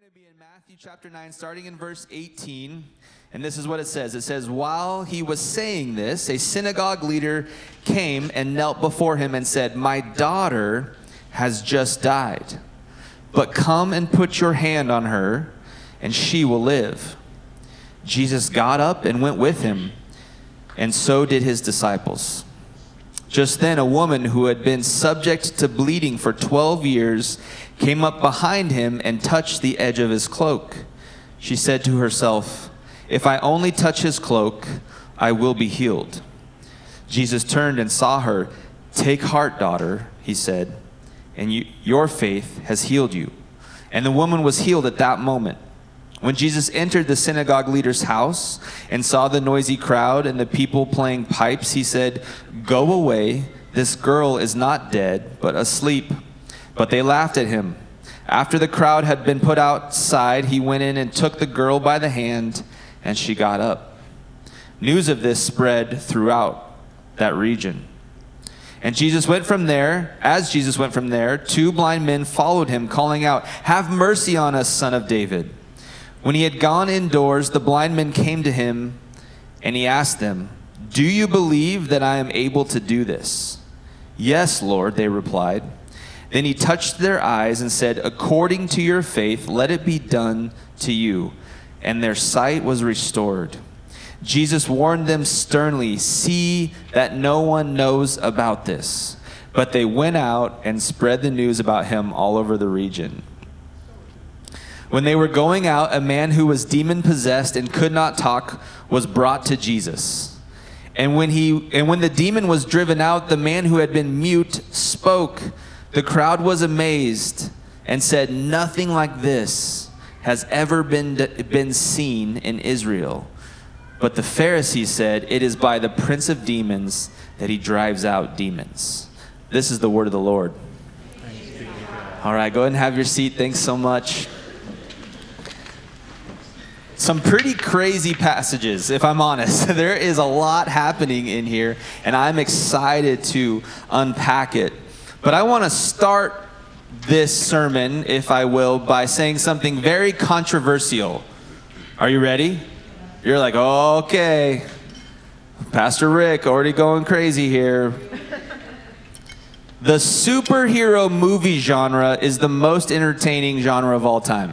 to be in Matthew chapter 9, starting in verse 18. And this is what it says. It says, while he was saying this, a synagogue leader came and knelt before him and said, my daughter has just died, but come and put your hand on her, and she will live. Jesus got up and went with him, and so did his disciples. Just then, a woman who had been subject to bleeding for 12 years came up behind him and touched the edge of his cloak. She said to herself, if I only touch his cloak, I will be healed. Jesus turned and saw her. Take heart, daughter, he said, and your faith has healed you. And the woman was healed at that moment. When Jesus entered the synagogue leader's house and saw the noisy crowd and the people playing pipes, he said, go away, this girl is not dead, but asleep. But they laughed at him. After the crowd had been put outside, he went in and took the girl by the hand, and she got up. News of this spread throughout that region. And Jesus went from there. As Jesus went from there, two blind men followed him, calling out, have mercy on us, Son of David. When he had gone indoors, the blind men came to him, and he asked them, do you believe that I am able to do this? Yes, Lord, they replied. Then he touched their eyes and said, according to your faith, let it be done to you. And their sight was restored. Jesus warned them sternly, see that no one knows about this. But they went out and spread the news about him all over the region. When they were going out, a man who was demon-possessed and could not talk was brought to Jesus. And when the demon was driven out, the man who had been mute spoke. The crowd was amazed and said, nothing like this has ever been seen in Israel. But the Pharisees said, it is by the prince of demons that he drives out demons. This is the word of the Lord. All right, go ahead and have your seat. Thanks so much. Some pretty crazy passages, if I'm honest. There is a lot happening in here, and I'm excited to unpack it. But I want to start this sermon, if I will, by saying something very controversial. Are you ready? You're like, okay, Pastor Rick already going crazy here. The superhero movie genre is the most entertaining genre of all time.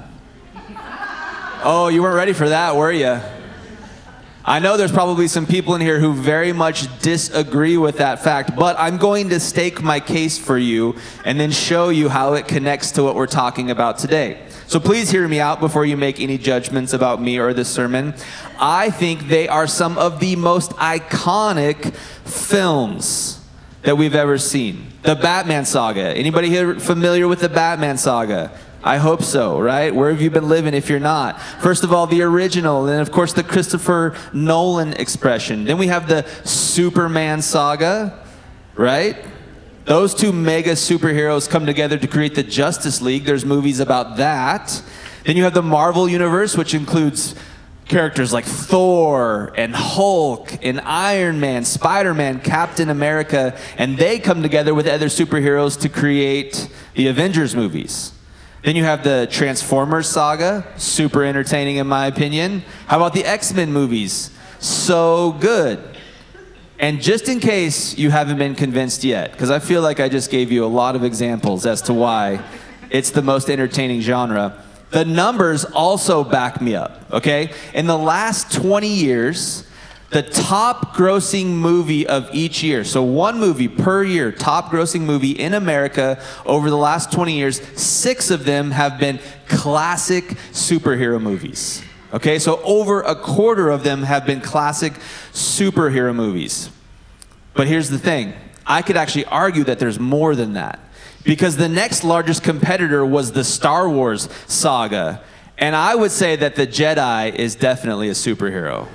Oh, you weren't ready for that, were you? I know there's probably some people in here who very much disagree with that fact, but I'm going to stake my case for you and then show you how it connects to what we're talking about today. So please hear me out before you make any judgments about me or this sermon. I think they are some of the most iconic films that we've ever seen. The Batman saga. Anybody here familiar with the Batman saga? I hope so, right? Where have you been living if you're not? First of all, the original, and of course the Christopher Nolan expression. Then we have the Superman saga, right? Those two mega superheroes come together to create the Justice League. There's movies about that. Then you have the Marvel Universe, which includes characters like Thor and Hulk and Iron Man, Spider-Man, Captain America, and they come together with other superheroes to create the Avengers movies. Then you have the Transformers saga, super entertaining in my opinion. How about the X-Men movies? So good. And just in case you haven't been convinced yet, because I feel like I just gave you a lot of examples as to why it's the most entertaining genre, the numbers also back me up, okay? In the last 20 years, the top grossing movie of each year, so one movie per year, top grossing movie in America over the last 20 years, 6 of them have been classic superhero movies. Okay, so over a quarter of them have been classic superhero movies. But here's the thing, I could actually argue that there's more than that, because the next largest competitor was the Star Wars saga, and I would say that the Jedi is definitely a superhero.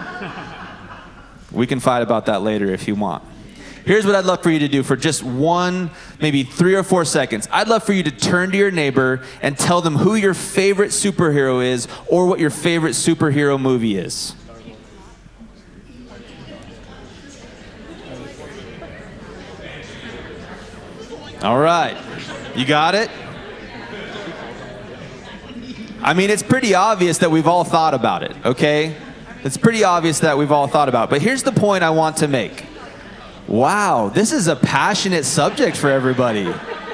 We can fight about that later if you want. Here's what I'd love for you to do for just one, maybe 3 or 4 seconds. I'd love for you to turn to your neighbor and tell them who your favorite superhero is or what your favorite superhero movie is. All right. You got it? I mean, it's pretty obvious that we've all thought about it, okay? It's pretty obvious that we've all thought about it. But here's the point I want to make. Wow, this is a passionate subject for everybody.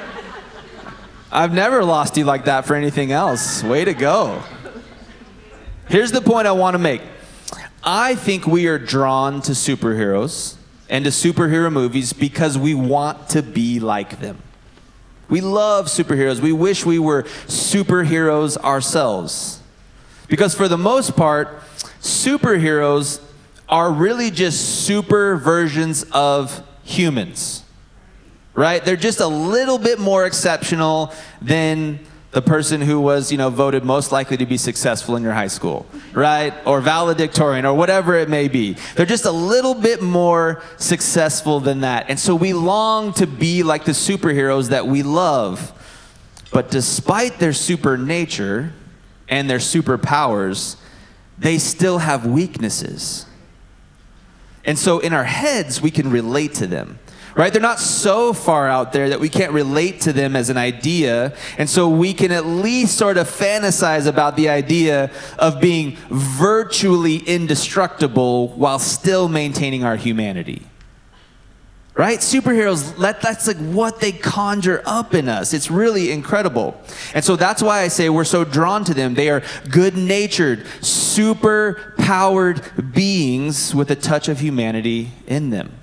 I've never lost you like that for anything else. Way to go. Here's the point I want to make. I think we are drawn to superheroes and to superhero movies because we want to be like them. We love superheroes. We wish we were superheroes ourselves. Because for the most part, superheroes are really just super versions of humans, right? They're just a little bit more exceptional than the person who was, voted most likely to be successful in your high school, right? Or valedictorian, or whatever it may be. They're just a little bit more successful than that. And so we long to be like the superheroes that we love. But despite their super nature and their superpowers, they still have weaknesses. And so in our heads, we can relate to them. Right? They're not so far out there that we can't relate to them as an idea. And so we can at least sort of fantasize about the idea of being virtually indestructible while still maintaining our humanity. Right? Superheroes, that's like what they conjure up in us. It's really incredible. And so that's why I say we're so drawn to them. They are good-natured, super-powered beings with a touch of humanity in them.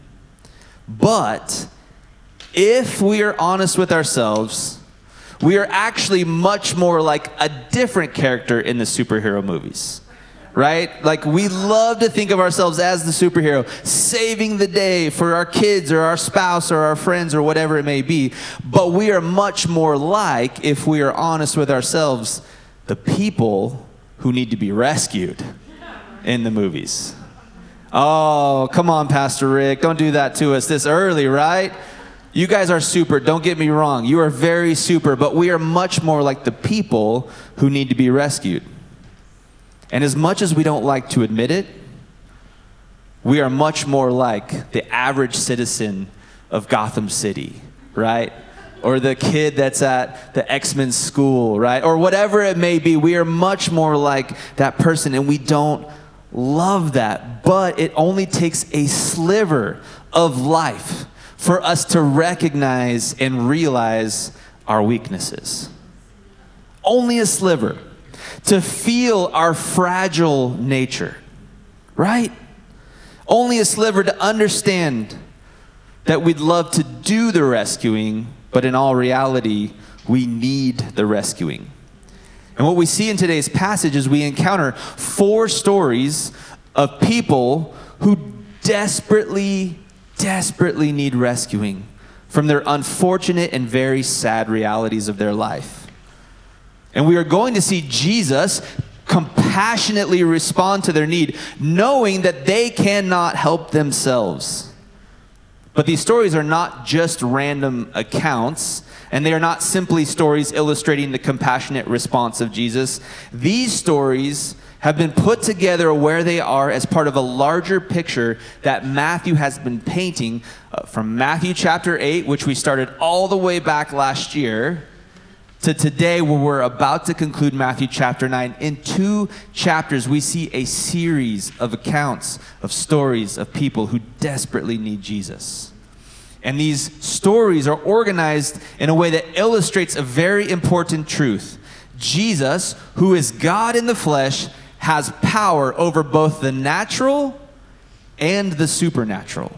But if we are honest with ourselves, we are actually much more like a different character in the superhero movies, right? Like we love to think of ourselves as the superhero, saving the day for our kids or our spouse or our friends or whatever it may be. But we are much more like, if we are honest with ourselves, the people who need to be rescued in the movies. Oh, come on, Pastor Rick. Don't do that to us this early, right? You guys are super. Don't get me wrong. You are very super, but we are much more like the people who need to be rescued. And as much as we don't like to admit it, we are much more like the average citizen of Gotham City, right? Or the kid that's at the X-Men school, right? Or whatever it may be. We are much more like that person, and we don't love that, but it only takes a sliver of life for us to recognize and realize our weaknesses. Only a sliver. To feel our fragile nature, right? Only a sliver to understand that we'd love to do the rescuing, but in all reality, we need the rescuing. And what we see in today's passage is we encounter 4 stories of people who desperately need rescuing from their unfortunate and very sad realities of their life. And we are going to see Jesus compassionately respond to their need, knowing that they cannot help themselves. But these stories are not just random accounts, and they are not simply stories illustrating the compassionate response of Jesus. These stories have been put together where they are as part of a larger picture that Matthew has been painting from Matthew chapter 8, which we started all the way back last year, to today where we're about to conclude Matthew chapter 9. In 2 chapters, we see a series of accounts of stories of people who desperately need Jesus. And these stories are organized in a way that illustrates a very important truth. Jesus, who is God in the flesh, has power over both the natural and the supernatural.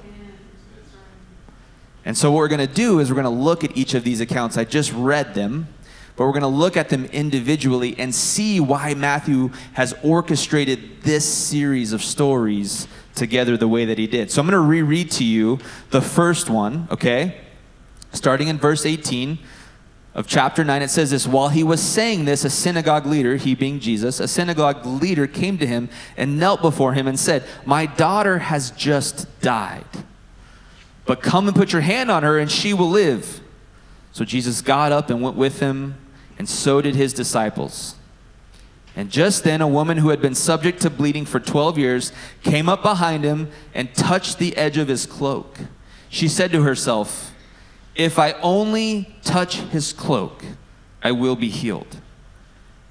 And so what we're going to do is we're going to look at each of these accounts. I just read them, but we're going to look at them individually and see why Matthew has orchestrated this series of stories together the way that he did. So I'm going to reread to you the first one, okay? Starting in verse 18 of chapter 9, it says this: while he was saying this, a synagogue leader, he being Jesus, a synagogue leader came to him and knelt before him and said, "My daughter has just died, but come and put your hand on her and she will live." So Jesus got up and went with him, and so did his disciples. And just then a woman who had been subject to bleeding for 12 years came up behind him and touched the edge of his cloak. She said to herself, "If I only touch his cloak, I will be healed."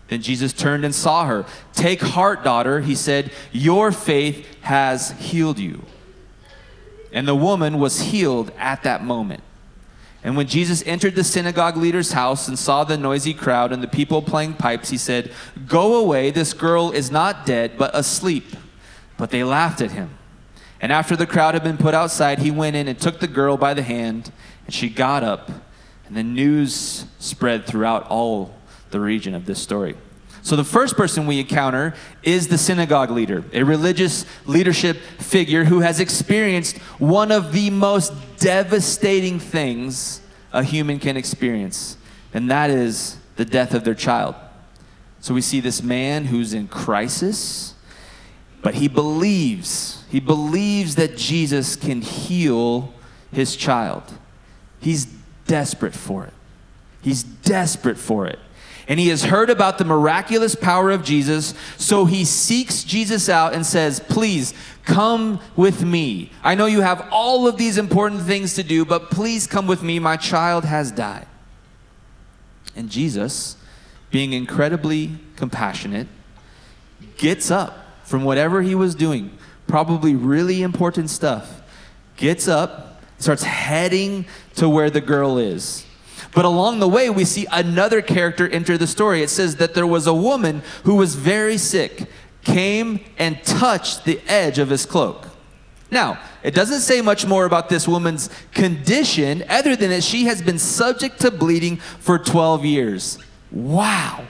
Then Jesus turned and saw her. "Take heart, daughter," he said, "your faith has healed you." And the woman was healed at that moment. And when Jesus entered the synagogue leader's house and saw the noisy crowd and the people playing pipes, he said, "Go away, this girl is not dead, but asleep." But they laughed at him. And after the crowd had been put outside, he went in and took the girl by the hand, and she got up. And the news spread throughout all the region of this story. So the first person we encounter is the synagogue leader, a religious leadership figure who has experienced one of the most devastating things a human can experience, and that is the death of their child. So we see this man who's in crisis, but he believes that Jesus can heal his child. He's desperate for it. He's desperate for it. And he has heard about the miraculous power of Jesus, so he seeks Jesus out and says, "Please, come with me. I know you have all of these important things to do, but please come with me. My child has died." And Jesus, being incredibly compassionate, gets up from whatever he was doing, probably really important stuff, gets up, starts heading to where the girl is. But along the way, we see another character enter the story. It says that there was a woman who was very sick, came and touched the edge of his cloak. Now, it doesn't say much more about this woman's condition other than that she has been subject to bleeding for 12 years. Wow.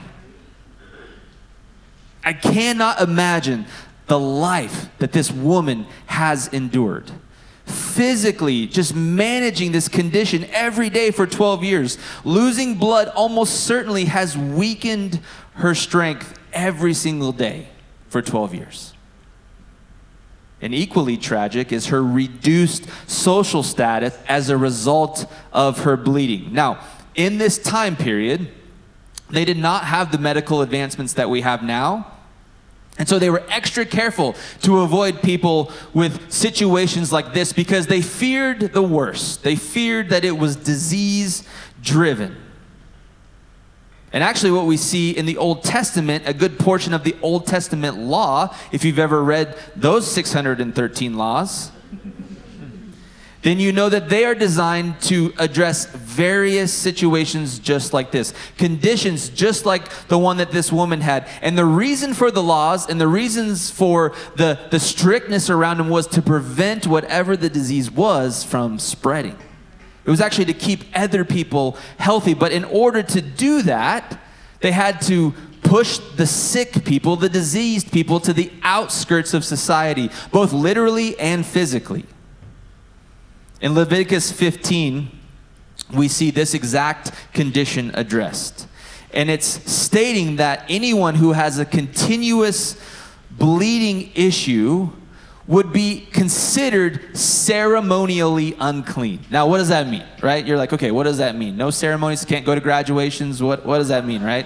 I cannot imagine the life that this woman has endured. Physically, just managing this condition every day for 12 years. Losing blood almost certainly has weakened her strength every single day for 12 years. And equally tragic is her reduced social status as a result of her bleeding. Now, in this time period, they did not have the medical advancements that we have now. And so they were extra careful to avoid people with situations like this because they feared the worst. They feared that it was disease-driven. And actually what we see in the Old Testament, a good portion of the Old Testament law, if you've ever read those 613 laws, then you know that they are designed to address various situations just like this. Conditions just like the one that this woman had. And the reason for the laws and the reasons for the strictness around them was to prevent whatever the disease was from spreading. It was actually to keep other people healthy. But in order to do that, they had to push the sick people, the diseased people, to the outskirts of society, both literally and physically. In Leviticus 15, we see this exact condition addressed. And it's stating that anyone who has a continuous bleeding issue would be considered ceremonially unclean. Now, what does that mean, right? You're like, okay, what does that mean? No ceremonies, can't go to graduations. What does that mean, right?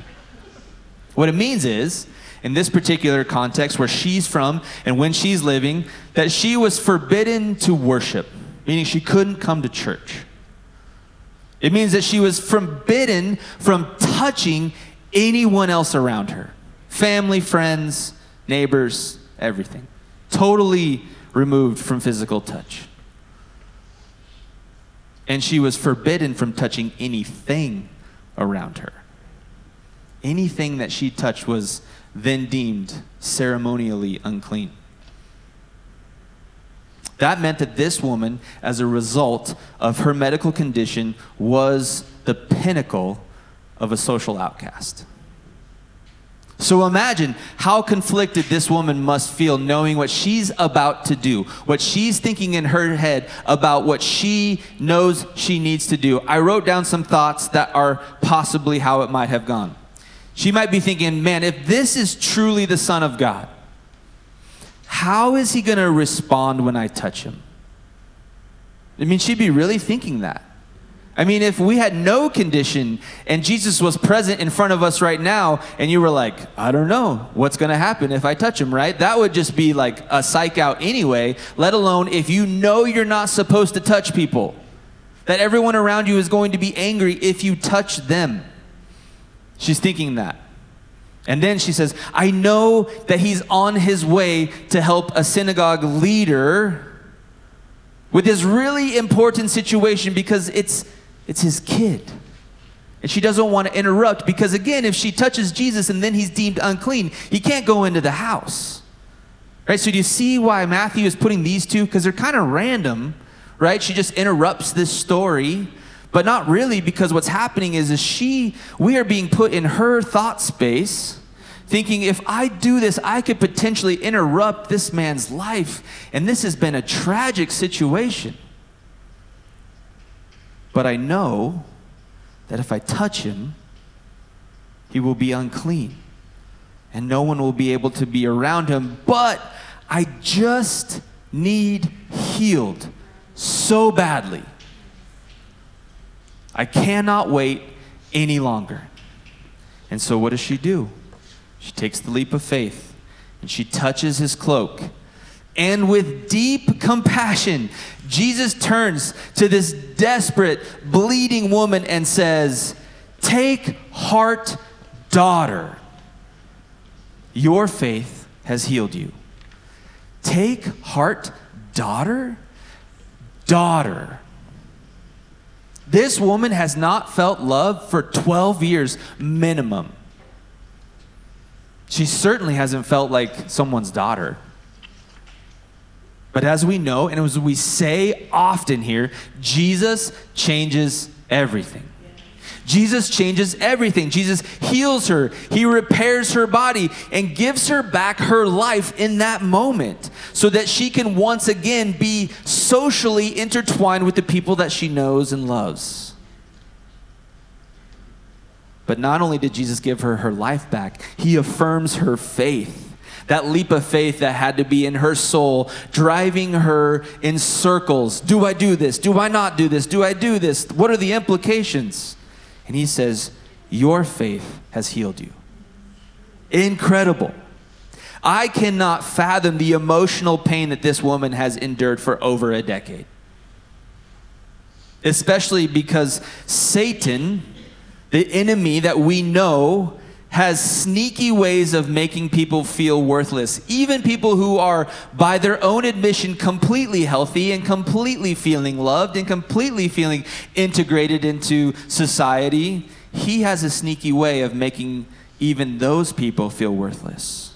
What it means is, in this particular context where she's from and when she's living, that she was forbidden to worship. Meaning she couldn't come to church. It means that she was forbidden from touching anyone else around her. Family, friends, neighbors, everything. Totally removed from physical touch. And she was forbidden from touching anything around her. Anything that she touched was then deemed ceremonially unclean. That meant that this woman, as a result of her medical condition, was the pinnacle of a social outcast. So imagine how conflicted this woman must feel knowing what she's about to do, what she's thinking in her head about what she knows she needs to do. I wrote down some thoughts that are possibly how it might have gone. She might be thinking, man, if this is truly the Son of God, how is he going to respond when I touch him? I mean, she'd be really thinking that. I mean, if we had no condition and Jesus was present in front of us right now and you were like, I don't know what's going to happen if I touch him, right? That would just be like a psych out anyway, let alone if you know you're not supposed to touch people, that everyone around you is going to be angry if you touch them. She's thinking that. And then she says, I know that he's on his way to help a synagogue leader with this really important situation because it's his kid. And she doesn't want to interrupt because, again, if she touches Jesus and then he's deemed unclean, he can't go into the house. Right? So do you see why Matthew is putting these two? Because they're kind of random, right? She just interrupts this story, but not really, because what's happening is we are being put in her thought space, thinking if I do this, I could potentially interrupt this man's life. And this has been a tragic situation. But I know that if I touch him, he will be unclean. And no one will be able to be around him. But I just need healed so badly. I cannot wait any longer. And so what does she do? She takes the leap of faith and she touches his cloak. And with deep compassion, Jesus turns to this desperate, bleeding woman and says, "Take heart, daughter. Your faith has healed you." Take heart, daughter? Daughter. This woman has not felt love for 12 years minimum. She certainly hasn't felt like someone's daughter. But as we know, and as we say often here, Jesus changes everything. Jesus changes everything. Jesus heals her. He repairs her body and gives her back her life in that moment so that she can once again be socially intertwined with the people that she knows and loves. But not only did Jesus give her her life back, he affirms her faith. That leap of faith that had to be in her soul, driving her in circles. Do I do this? Do I not do this? Do I do this? What are the implications? And he says, your faith has healed you. Incredible. I cannot fathom the emotional pain that this woman has endured for over a decade. Especially because Satan, the enemy that we know, has sneaky ways of making people feel worthless. Even people who are, by their own admission, completely healthy and completely feeling loved and completely feeling integrated into society. He has a sneaky way of making even those people feel worthless.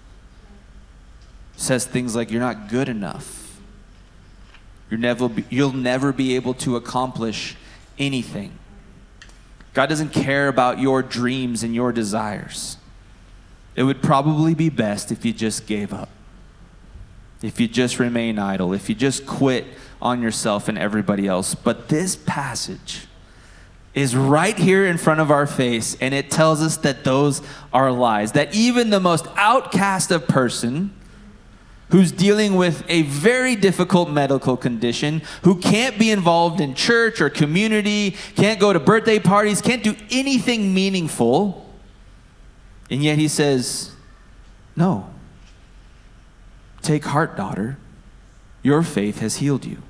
Says things like, you're not good enough. You'll never be able to accomplish anything. God doesn't care about your dreams and your desires. It would probably be best if you just gave up. If you just remain idle. If you just quit on yourself and everybody else. But this passage is right here in front of our face, and it tells us that those are lies. That even the most outcast of person, who's dealing with a very difficult medical condition, who can't be involved in church or community, can't go to birthday parties, can't do anything meaningful. And yet he says, no. Take heart, daughter. Your faith has healed you.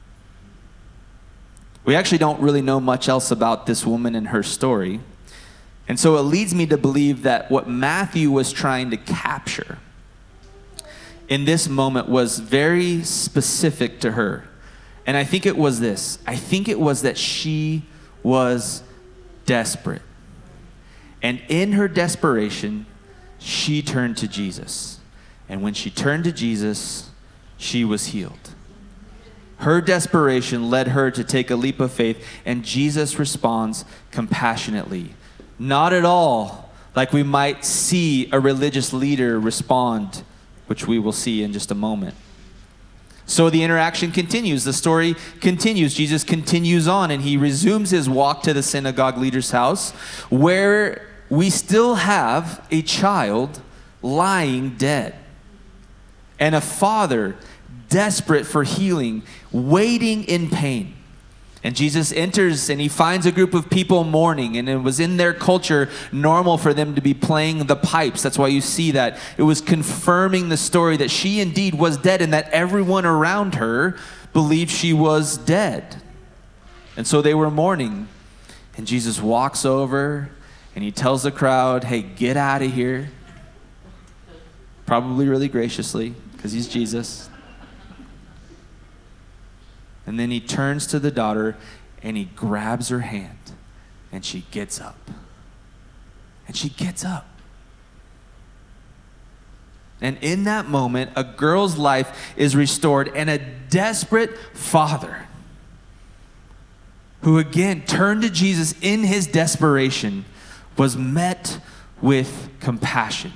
We actually don't really know much else about this woman and her story. And so it leads me to believe that what Matthew was trying to capture in this moment was very specific to her. And I think it was this. I think it was that she was desperate. And in her desperation, she turned to Jesus. And when she turned to Jesus, she was healed. Her desperation led her to take a leap of faith, and Jesus responds compassionately. Not at all like we might see a religious leader respond, which we will see in just a moment. So the interaction continues. The story continues. Jesus continues on, and he resumes his walk to the synagogue leader's house, where we still have a child lying dead, and a father desperate for healing, waiting in pain. And Jesus enters and he finds a group of people mourning, and it was in their culture normal for them to be playing the pipes. That's why you see that. It was confirming the story that she indeed was dead, and that everyone around her believed she was dead. And so they were mourning. And Jesus walks over and he tells the crowd, hey, get out of here. Probably really graciously, because he's Jesus. And then he turns to the daughter and he grabs her hand and she gets up. And she gets up. And in that moment, a girl's life is restored, and a desperate father who again turned to Jesus in his desperation was met with compassion.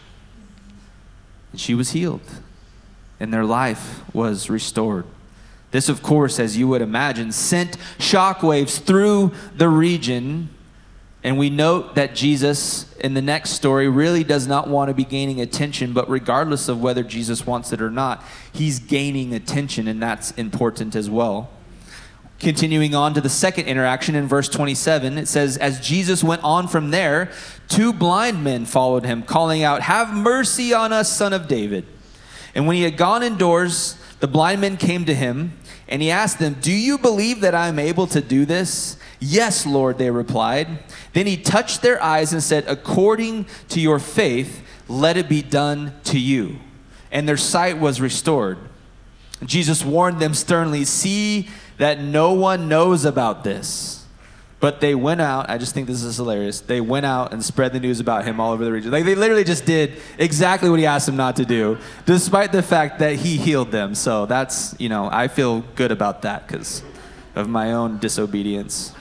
And she was healed, and their life was restored. This, of course, as you would imagine, sent shockwaves through the region. And we note that Jesus, in the next story, really does not want to be gaining attention, but regardless of whether Jesus wants it or not, he's gaining attention, and that's important as well. Continuing on to the second interaction in verse 27, it says, as Jesus went on from there, 2 blind men followed him, calling out, have mercy on us, Son of David. And when he had gone indoors, the blind men came to him, and he asked them, do you believe that I am able to do this? Yes, Lord, they replied. Then he touched their eyes and said, according to your faith, let it be done to you. And their sight was restored. Jesus warned them sternly, see that no one knows about this. But they went out, I just think this is hilarious, they went out and spread the news about him all over the region. Like, they literally just did exactly what he asked them not to do, despite the fact that he healed them. So that's, I feel good about that because of my own disobedience.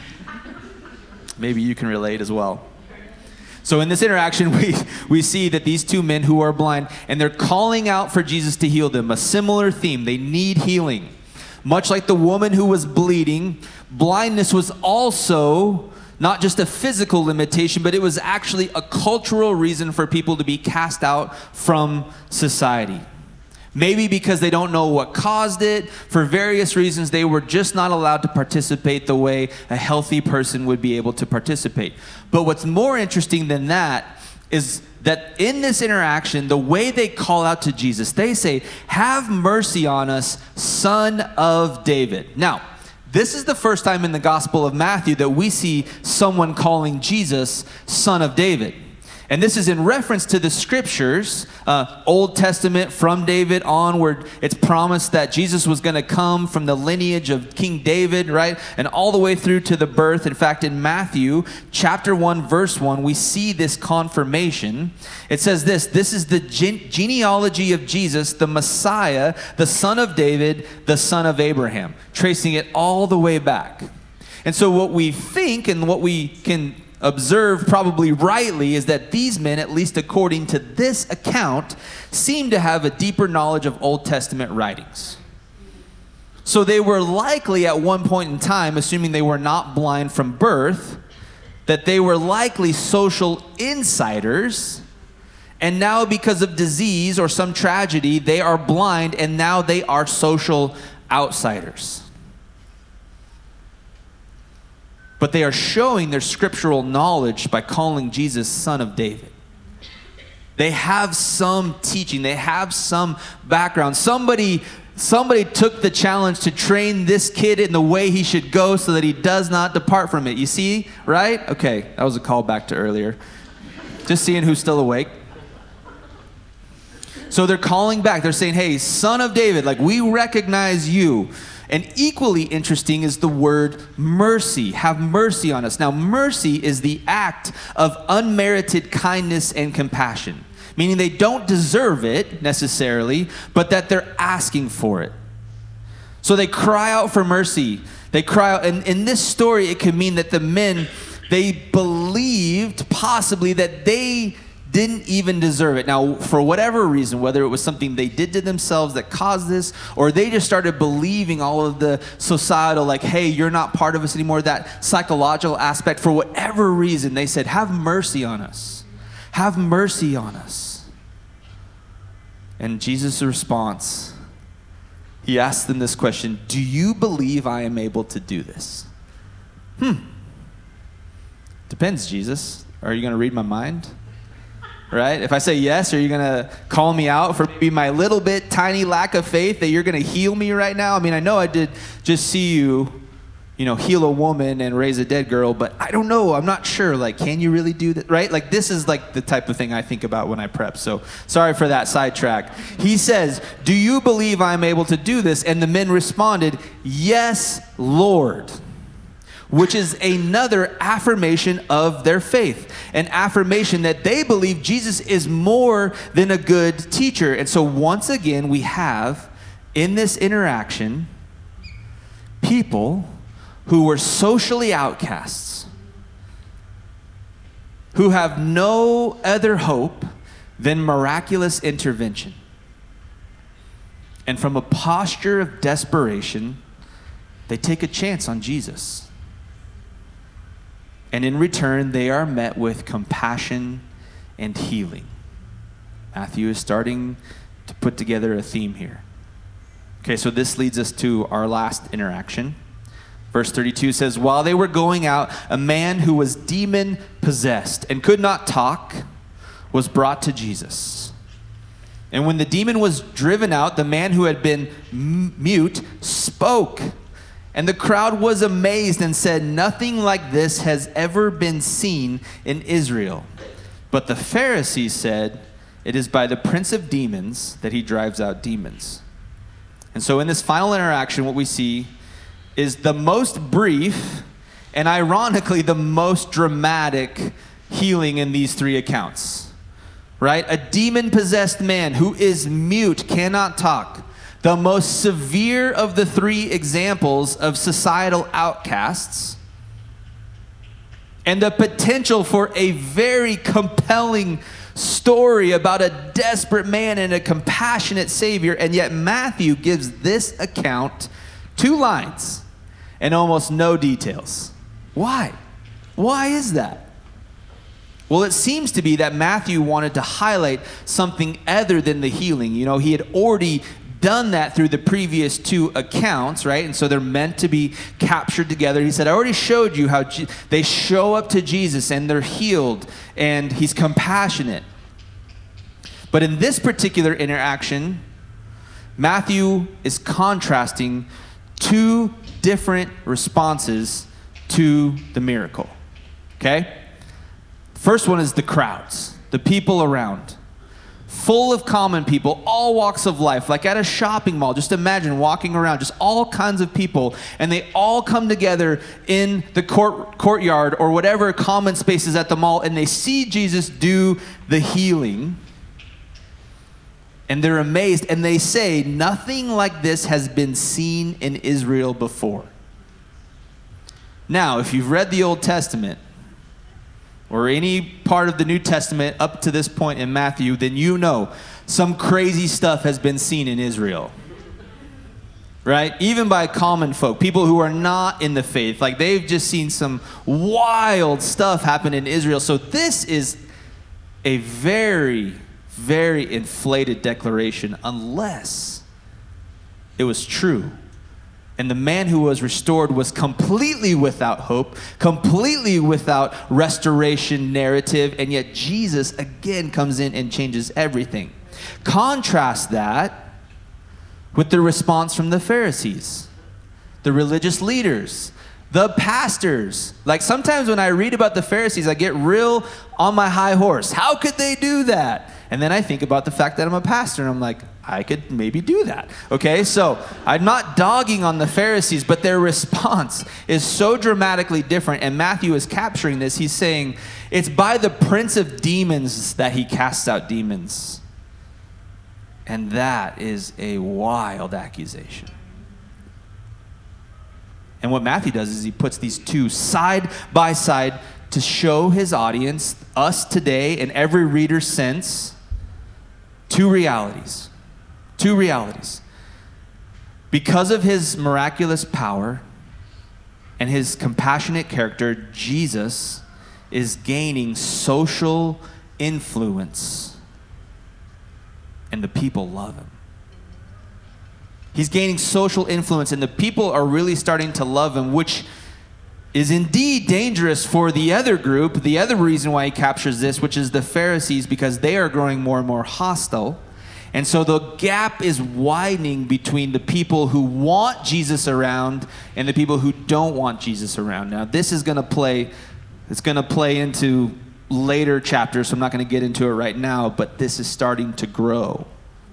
Maybe you can relate as well. So in this interaction, we see that these 2 men who are blind, and they're calling out for Jesus to heal them, a similar theme. They need healing. Much like the woman who was bleeding, blindness was also not just a physical limitation, but it was actually a cultural reason for people to be cast out from society. Maybe because they don't know what caused it. For various reasons, they were just not allowed to participate the way a healthy person would be able to participate. But what's more interesting than that is that in this interaction, the way they call out to Jesus, they say, have mercy on us, Son of David. Now, this is the first time in the Gospel of Matthew that we see someone calling Jesus Son of David. And this is in reference to the scriptures, Old Testament from David onward. It's promised that Jesus was going to come from the lineage of King David, right? And all the way through to the birth. In fact, in Matthew chapter 1, verse 1, we see this confirmation. It says this is the genealogy of Jesus, the Messiah, the son of David, the son of Abraham, tracing it all the way back. And so what we think and what we can observe probably rightly is that these men, at least according to this account, seem to have a deeper knowledge of Old Testament writings. So they were likely at one point in time, assuming they were not blind from birth, that they were likely social insiders, and now because of disease or some tragedy, they are blind, and now they are social outsiders. But they are showing their scriptural knowledge by calling Jesus Son of David. They have some teaching. They have some background. Somebody took the challenge to train this kid in the way he should go so that he does not depart from it. You see, right? Okay, that was a callback to earlier. Just seeing who's still awake. So they're calling back. They're saying, hey, Son of David, like, we recognize you. And equally interesting is the word mercy. Have mercy on us. Now, mercy is the act of unmerited kindness and compassion, meaning they don't deserve it necessarily, but that they're asking for it. So they cry out for mercy. They cry out. And in this story, it could mean that the men, they believed possibly that they didn't even deserve it. Now, for whatever reason, whether it was something they did to themselves that caused this, or they just started believing all of the societal, like, hey, you're not part of us anymore, that psychological aspect, for whatever reason, they said, have mercy on us. Have mercy on us. And Jesus' response, he asked them this question, do you believe I am able to do this? Depends, Jesus. Are you going to read my mind? Right? If I say yes, are you going to call me out for maybe my little bit tiny lack of faith that you're going to heal me right now? I mean, I know I did just see you, heal a woman and raise a dead girl, but I don't know, I'm not sure. Like, can you really do that, right? Like, this is like the type of thing I think about when I prep. So sorry for that sidetrack. He says, do you believe I'm able to do this? And the men responded, yes, Lord. Which is another affirmation of their faith, an affirmation that they believe Jesus is more than a good teacher. And so once again, we have in this interaction people who were socially outcasts, who have no other hope than miraculous intervention. And from a posture of desperation, they take a chance on Jesus. And in return, they are met with compassion and healing. Matthew is starting to put together a theme here. Okay, so this leads us to our last interaction. Verse 32 says, while they were going out, a man who was demon-possessed and could not talk was brought to Jesus. And when the demon was driven out, the man who had been mute spoke. And the crowd was amazed and said, nothing like this has ever been seen in Israel. But the Pharisees said, it is by the prince of demons that he drives out demons. And so in this final interaction, what we see is the most brief and ironically the most dramatic healing in these three accounts, right? A demon-possessed man who is mute, cannot talk. The most severe of the three examples of societal outcasts, and the potential for a very compelling story about a desperate man and a compassionate Savior. And yet Matthew gives this account 2 lines and almost no details. Why? Why is that? Well, it seems to be that Matthew wanted to highlight something other than the healing. He had already done that through the previous 2 accounts, right? And so they're meant to be captured together. He said, I already showed you how they show up to Jesus and they're healed and he's compassionate. But in this particular interaction, Matthew is contrasting 2 different responses to the miracle, okay? First one is the crowds, the people around. Full of common people, all walks of life, like at a shopping mall. Just imagine walking around, just all kinds of people, and they all come together in the courtyard or whatever common spaces at the mall, and they see Jesus do the healing, and they're amazed, and they say, nothing like this has been seen in Israel before. Now, if you've read the Old Testament, or any part of the New Testament up to this point in Matthew, then you know some crazy stuff has been seen in Israel. Right? Even by common folk, people who are not in the faith. Like, they've just seen some wild stuff happen in Israel. So this is a very, very inflated declaration unless it was true. And the man who was restored was completely without hope, completely without restoration narrative, and yet Jesus again comes in and changes everything. Contrast that with the response from the Pharisees, the religious leaders, the pastors. Like, sometimes when I read about the Pharisees, I get real on my high horse. How could they do that? And then I think about the fact that I'm a pastor, and I'm like, I could maybe do that. Okay, so I'm not dogging on the Pharisees, but their response is so dramatically different. And Matthew is capturing this. He's saying, it's by the prince of demons that he casts out demons. And that is a wild accusation. And what Matthew does is he puts these 2 side by side to show his audience, us today, and every reader's sense, 2 realities. 2 realities. Because of his miraculous power and his compassionate character, Jesus is gaining social influence, and the people love him. He's gaining social influence, and the people are really starting to love him, which is indeed dangerous for the other group, the other reason why he captures this, which is the Pharisees, because they are growing more and more hostile. And so the gap is widening between the people who want Jesus around and the people who don't want Jesus around. Now, this is going to play into later chapters, so I'm not going to get into it right now, but this is starting to grow.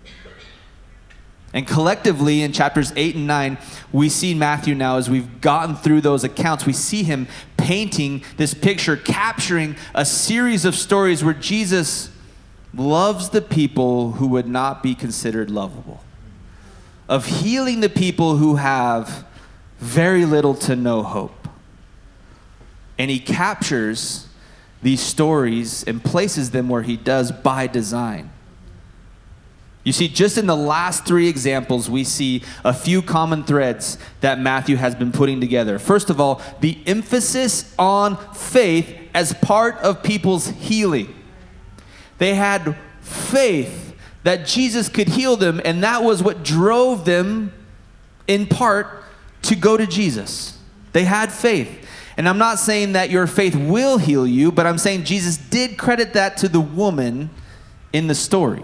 And collectively, in chapters 8 and 9, we see Matthew now, as we've gotten through those accounts, we see him painting this picture, capturing a series of stories where Jesus loves the people who would not be considered lovable, of healing the people who have very little to no hope. And he captures these stories and places them where he does by design. You see, just in the last 3 examples, we see a few common threads that Matthew has been putting together. First of all, the emphasis on faith as part of people's healing. They had faith that Jesus could heal them, and that was what drove them, in part, to go to Jesus. They had faith. And I'm not saying that your faith will heal you, but I'm saying Jesus did credit that to the woman in the story.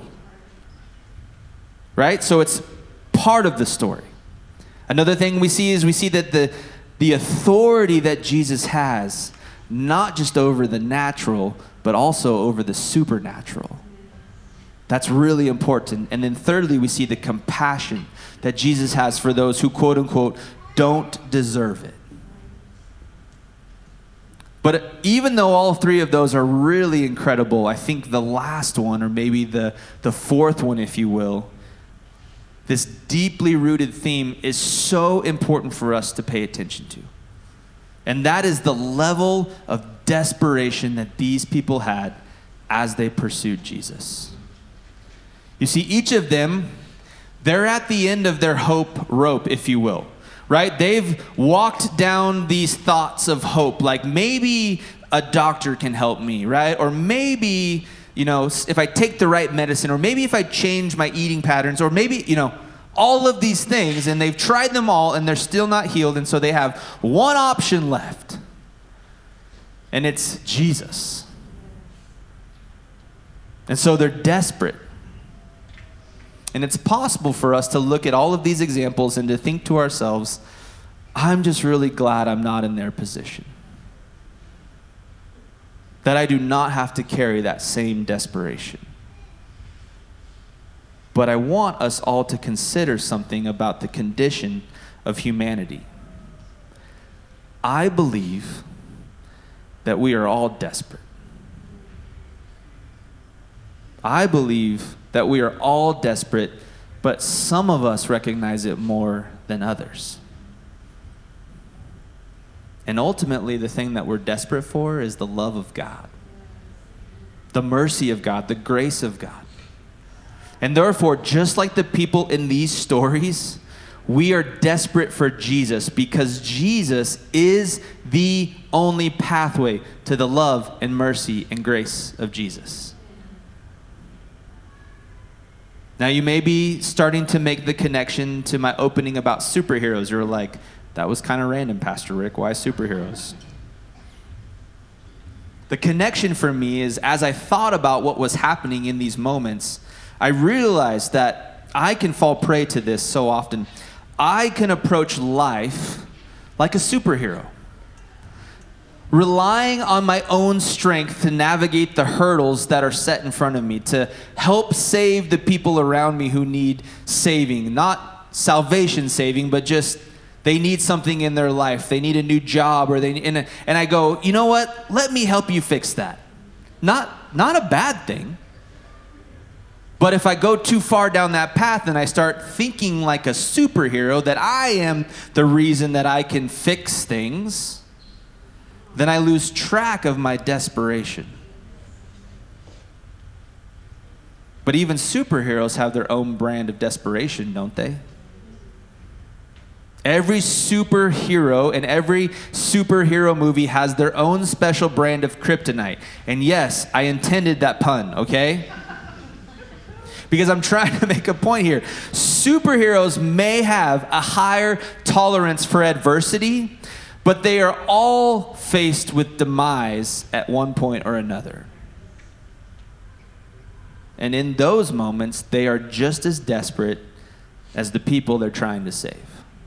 Right? So it's part of the story. Another thing we see that the authority that Jesus has, not just over the natural, but also over the supernatural. That's really important. And then thirdly, we see the compassion that Jesus has for those who, quote unquote, don't deserve it. But even though all 3 of those are really incredible, I think the last one, or maybe the fourth one, if you will, this deeply rooted theme is so important for us to pay attention to. And that is the level of desperation that these people had as they pursued Jesus. You see, each of them, they're at the end of their hope rope, if you will, right? They've walked down these thoughts of hope, like maybe a doctor can help me, right? Or maybe, if I take the right medicine, or maybe if I change my eating patterns, or maybe, all of these things, and they've tried them all, and they're still not healed, and so they have one option left, and it's Jesus. And so they're desperate. And it's possible for us to look at all of these examples and to think to ourselves, I'm just really glad I'm not in their position. That I do not have to carry that same desperation. But I want us all to consider something about the condition of humanity. I believe that we are all desperate. I believe that we are all desperate, but some of us recognize it more than others. And ultimately, the thing that we're desperate for is the love of God, the mercy of God, the grace of God. And therefore, just like the people in these stories, we are desperate for Jesus, because Jesus is the only pathway to the love and mercy and grace of Jesus. Now, you may be starting to make the connection to my opening about superheroes. You're like, that was kind of random, Pastor Rick. Why superheroes? The connection for me is, as I thought about what was happening in these moments, I realized that I can fall prey to this so often. I can approach life like a superhero, relying on my own strength to navigate the hurdles that are set in front of me, to help save the people around me who need saving. Not salvation saving, but just they need something in their life. They need a new job, or and I go, you know what? Let me help you fix that. Not a bad thing. But if I go too far down that path and I start thinking like a superhero, that I am the reason that I can fix things, then I lose track of my desperation. But even superheroes have their own brand of desperation, don't they? Every superhero and every superhero movie has their own special brand of kryptonite. And yes, I intended that pun, okay? Because I'm trying to make a point here. Superheroes may have a higher tolerance for adversity, but they are all faced with demise at one point or another. And in those moments, they are just as desperate as the people they're trying to save.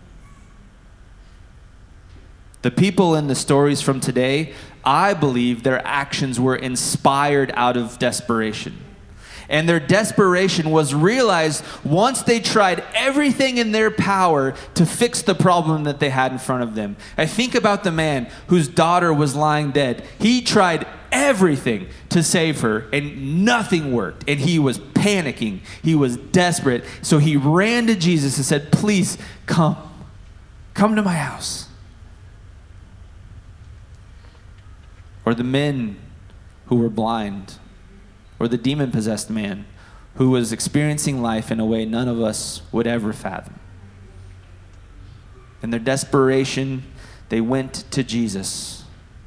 The people in the stories from today, I believe their actions were inspired out of desperation. And their desperation was realized once they tried everything in their power to fix the problem that they had in front of them. I think about the man whose daughter was lying dead. He tried everything to save her, and nothing worked. And he was panicking. He was desperate. So he ran to Jesus and said, "Please come to my house." Or the men who were blind, or the demon-possessed man who was experiencing life in a way none of us would ever fathom. In their desperation, they went to Jesus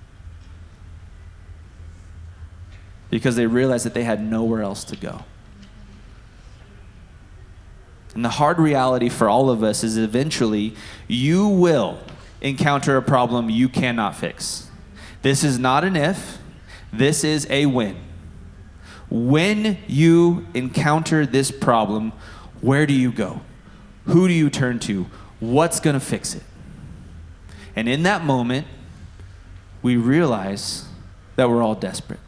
because they realized that they had nowhere else to go. And the hard reality for all of us is eventually you will encounter a problem you cannot fix. This is not an if, this is a when. When you encounter this problem, where do you go? Who do you turn to? What's going to fix it? And in that moment, we realize that we're all desperate.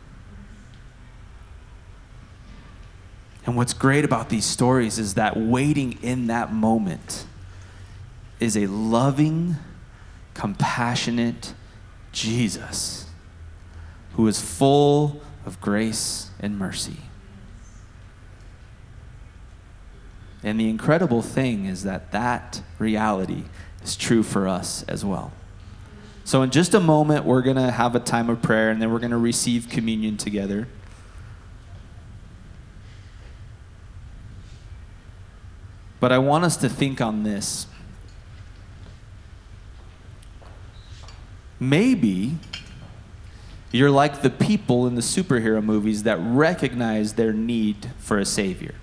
And what's great about these stories is that waiting in that moment is a loving, compassionate Jesus who is full of grace and mercy. And the incredible thing is that that reality is true for us as well. So in just a moment, we're going to have a time of prayer, and then we're going to receive communion together. But I want us to think on this. Maybe you're like the people in the superhero movies that recognize their need for a savior.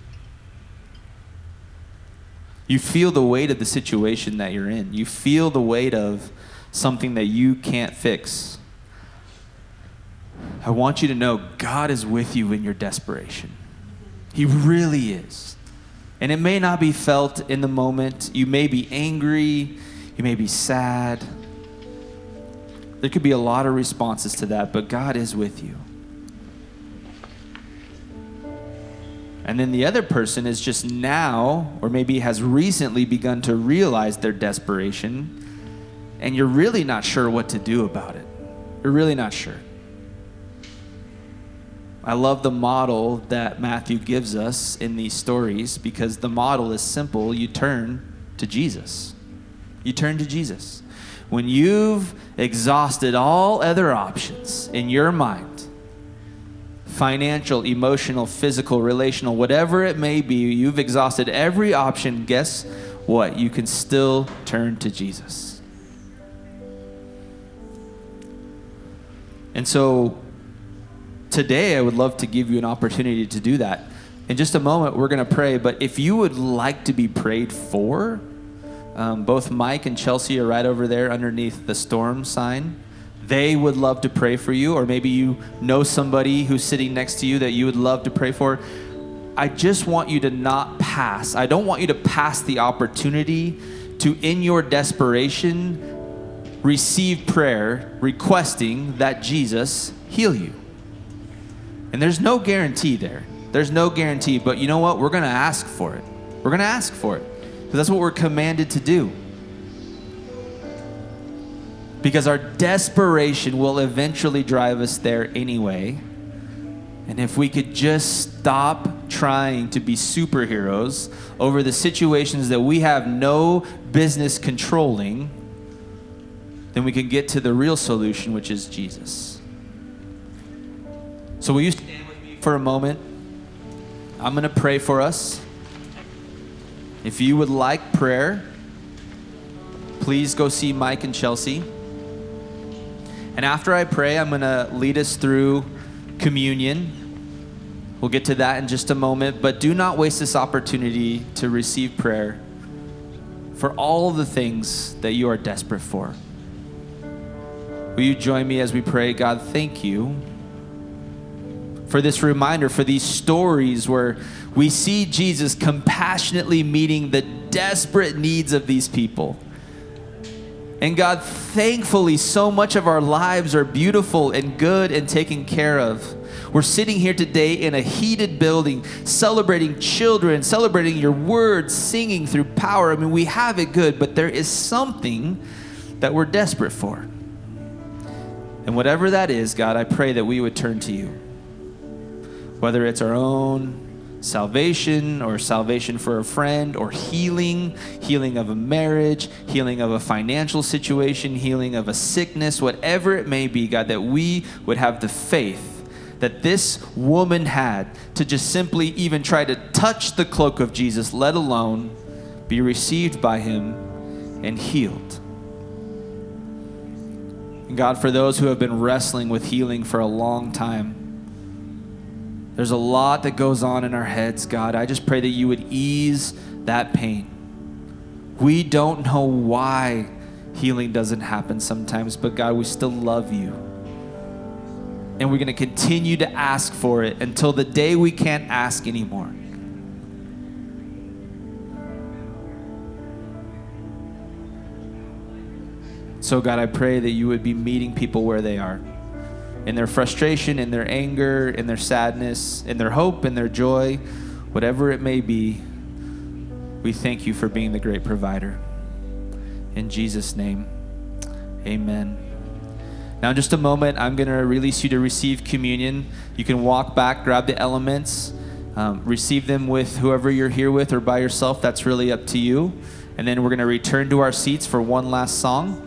You feel the weight of the situation that you're in. You feel the weight of something that you can't fix. I want you to know God is with you in your desperation. He really is. And it may not be felt in the moment. You may be angry. You may be sad. There could be a lot of responses to that, but God is with you. And then the other person is just now, or maybe has recently begun to realize their desperation, and you're really not sure what to do about it. You're really not sure. I love the model that Matthew gives us in these stories because the model is simple. You turn to Jesus. You turn to Jesus. When you've exhausted all other options in your mind, financial, emotional, physical, relational, whatever it may be, you've exhausted every option, guess what? You can still turn to Jesus. And so today I would love to give you an opportunity to do that. In just a moment, we're going to pray, but if you would like to be prayed for, both Mike and Chelsea are right over there underneath the storm sign. They would love to pray for you, or maybe you know somebody who's sitting next to you that you would love to pray for. I just want you to not pass. I don't want you to pass the opportunity to, in your desperation, receive prayer requesting that Jesus heal you. And there's no guarantee there. There's no guarantee, but you know what? We're going to ask for it. We're going to ask for it. Because that's what we're commanded to do. Because our desperation will eventually drive us there anyway. And if we could just stop trying to be superheroes over the situations that we have no business controlling, then we can get to the real solution, which is Jesus. So will you stand with me for a moment? I'm going to pray for us. If you would like prayer, please go see Mike and Chelsea. And after I pray, I'm going to lead us through communion. We'll get to that in just a moment, but do not waste this opportunity to receive prayer for all the things that you are desperate for. Will you join me as we pray? God, thank you for this reminder, for these stories where we see Jesus compassionately meeting the desperate needs of these people. And God, thankfully, so much of our lives are beautiful and good and taken care of. We're sitting here today in a heated building, celebrating children, celebrating your word, singing through power. I mean, we have it good, but there is something that we're desperate for. And whatever that is, God, I pray that we would turn to you. Whether it's our own salvation or salvation for a friend or healing of a marriage, healing of a financial situation, healing of a sickness, whatever it may be, God, that we would have the faith that this woman had to just simply even try to touch the cloak of Jesus, let alone be received by him and healed. And God, for those who have been wrestling with healing for a long time, there's a lot that goes on in our heads, God. I just pray that you would ease that pain. We don't know why healing doesn't happen sometimes, but God, we still love you. And we're going to continue to ask for it until the day we can't ask anymore. So God, I pray that you would be meeting people where they are. In their frustration, in their anger, in their sadness, in their hope, in their joy, whatever it may be, we thank you for being the great provider. In Jesus' name, amen. Now in just a moment, I'm going to release you to receive communion. You can walk back, grab the elements, receive them with whoever you're here with or by yourself. That's really up to you. And then we're going to return to our seats for one last song.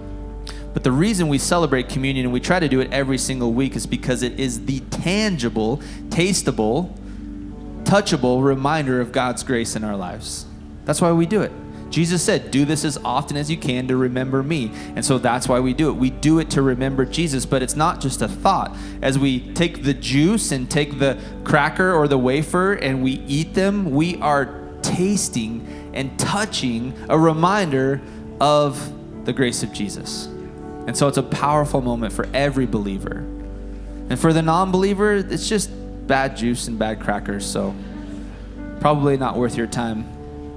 But the reason we celebrate communion, and we try to do it every single week, is because it is the tangible, tasteable, touchable reminder of God's grace in our lives. That's why we do it. Jesus said, do this as often as you can to remember me. And so that's why we do it. We do it to remember Jesus, but it's not just a thought. As we take the juice and take the cracker or the wafer and we eat them, we are tasting and touching a reminder of the grace of Jesus. And so it's a powerful moment for every believer. And for the non-believer, it's just bad juice and bad crackers, so probably not worth your time.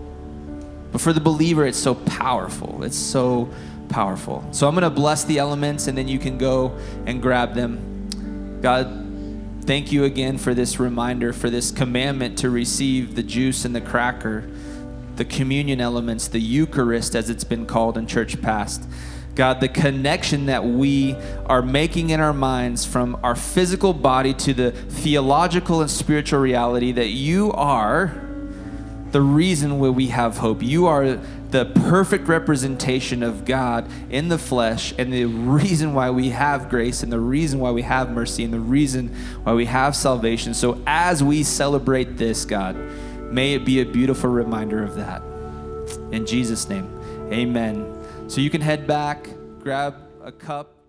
But for the believer, it's so powerful. It's so powerful. So I'm going to bless the elements, and then you can go and grab them. God, thank you again for this reminder, for this commandment to receive the juice and the cracker, the communion elements, the Eucharist, as it's been called in church past. God, the connection that we are making in our minds from our physical body to the theological and spiritual reality that you are the reason why we have hope. You are the perfect representation of God in the flesh, and the reason why we have grace, and the reason why we have mercy, and the reason why we have salvation. So as we celebrate this, God, may it be a beautiful reminder of that. In Jesus' name, amen. So you can head back, grab a cup.